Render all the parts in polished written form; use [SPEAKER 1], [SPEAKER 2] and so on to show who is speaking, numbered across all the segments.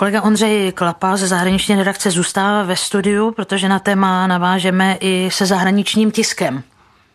[SPEAKER 1] Kolega Ondřej Klapa ze zahraniční redakce zůstává ve studiu, protože na téma navážeme i se zahraničním tiskem.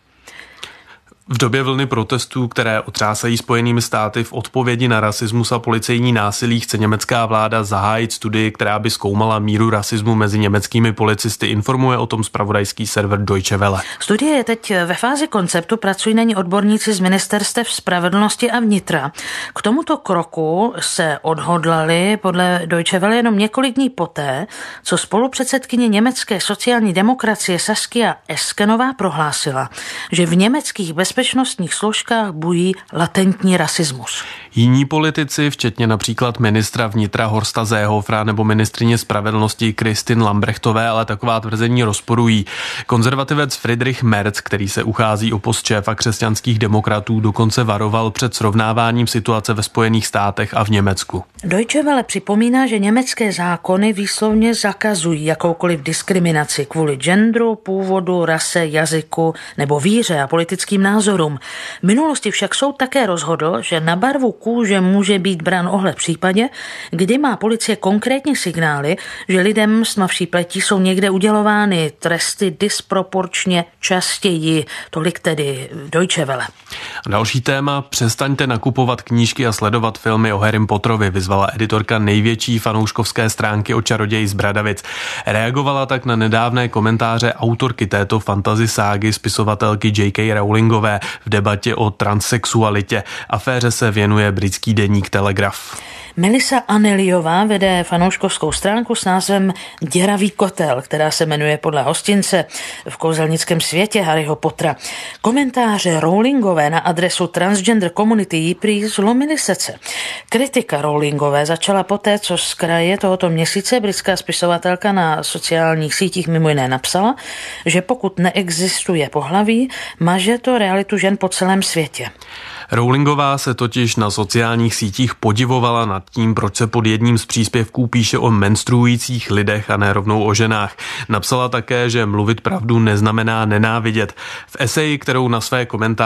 [SPEAKER 2] V době vlny protestů, které otřásají Spojenými státy v odpovědi na rasismus a policejní násilí, chce německá vláda zahájit studii, která by zkoumala míru rasismu mezi německými policisty. Informuje o tom zpravodajský server Deutsche Welle.
[SPEAKER 1] Studie je teď ve fázi konceptu, pracují na ní odborníci z ministerstev spravedlnosti a vnitra. K tomuto kroku se odhodlali podle Deutsche Welle jenom několik dní poté, co spolupředsedkyně německé sociální demokracie Saskia Eskenová prohlásila, že v německých bezpečnostních složkách bují latentní rasismus.
[SPEAKER 2] Jiní politici, včetně například ministra vnitra Horsta Seehofera nebo ministryně spravedlnosti Christine Lambrechtové, ale taková tvrzení rozporují. Konzervativec Friedrich Merz, který se uchází o post šéfa křesťanských demokratů, dokonce varoval před srovnáváním situace ve Spojených státech a v Německu.
[SPEAKER 1] Deutsche Welle připomíná, že německé zákony výslovně zakazují jakoukoliv diskriminaci kvůli genderu, původu, rase, jazyku nebo víře a politickým názorům. V minulosti však soud také rozhodl, že na barvu kůže může být brán ohled v případě, kdy má policie konkrétní signály, že lidem s tmavší pletí jsou někde udělovány tresty disproporčně častěji. Tolik tedy Deutsche Welle.
[SPEAKER 2] Další téma: přestaňte nakupovat knížky a sledovat filmy o Harrym Potterovi, vyzvala editorka největší fanouškovské stránky o čaroději z Bradavic. Reagovala tak na nedávné komentáře autorky této fantasy ságy, spisovatelky J.K. Rowlingové v debatě o transsexualitě. Aféře se věnuje britský deník Telegraph.
[SPEAKER 1] Melissa Aneliová vede fanouškovskou stránku s názvem Děravý kotel, která se jmenuje podle hostince v kouzelnickém světě Harryho Pottera. Komentáře Rowlingové na adresu transgender community jí prý zlomily srdce. Kritika Rowlingové začala poté, co z kraje tohoto měsíce britská spisovatelka na sociálních sítích mimo jiné napsala, že pokud neexistuje pohlaví, maže to realitu žen po celém světě.
[SPEAKER 2] Rowlingová se totiž na sociálních sítích podivovala nad tím, proč se pod jedním z příspěvků píše o menstruujících lidech a ne rovnou o ženách. Napsala také, že mluvit pravdu neznamená nenávidět. V eseji, kterou na své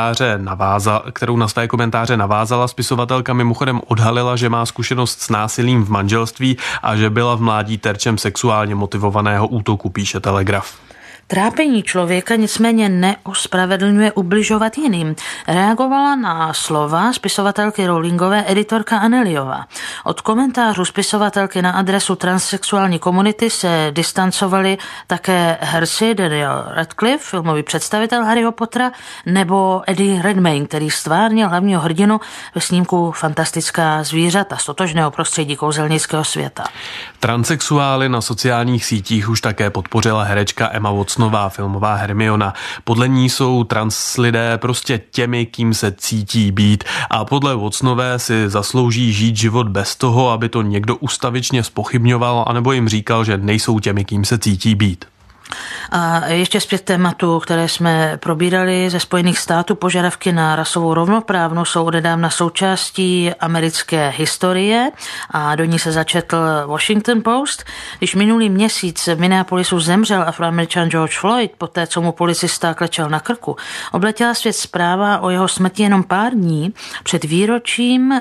[SPEAKER 2] komentáře navázala, spisovatelka mimochodem odhalila, že má zkušenost s násilím v manželství a že byla v mládí terčem sexuálně motivovaného útoku, píše Telegraph.
[SPEAKER 1] Trápení člověka nicméně neospravedlňuje ubližovat jiným. Reagovala na slova spisovatelky Rowlingové editorka Aneliová. Od komentářů spisovatelky na adresu transsexuální komunity se distancovali také herci Daniel Radcliffe, filmový představitel Harryho Pottera, nebo Eddie Redmayne, který stvárnil hlavního hrdinu ve snímku Fantastická zvířata z totožného prostředí kouzelnického světa.
[SPEAKER 2] Transsexuály na sociálních sítích už také podpořila herečka Emma Watsonová, filmová Hermiona. Podle ní jsou trans lidé prostě těmi, kým se cítí být, a podle Watsonové si zaslouží žít život bez toho, aby to někdo ustavičně zpochybňoval anebo jim říkal, že nejsou těmi, kým se cítí být.
[SPEAKER 1] A ještě zpět tématu, které jsme probírali ze Spojených států. Požadavky na rasovou rovnoprávnost jsou odedávna součástí americké historie a do ní se začetl Washington Post. Když minulý měsíc v Minneapolisu zemřel Afroameričan George Floyd, poté co mu policista klečel na krku, obletěla svět zpráva o jeho smrti jenom pár dní před výročím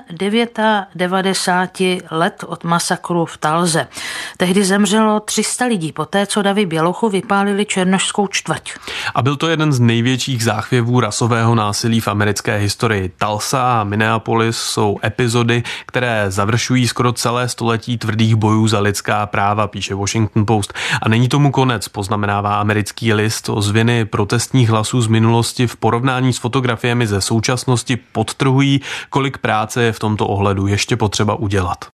[SPEAKER 1] 99 let od masakru v Tulse. Tehdy zemřelo 300 lidí, poté co davy bělochu vypálili černošskou čtvrť.
[SPEAKER 2] A byl to jeden z největších záchvěvů rasového násilí v americké historii. Tulsa a Minneapolis jsou epizody, které završují skoro celé století tvrdých bojů za lidská práva, píše Washington Post. A není tomu konec, poznamenává americký list. Ozvěny protestních hlasů z minulosti v porovnání s fotografiemi ze současnosti podtrhují, kolik práce je v tomto ohledu ještě potřeba udělat.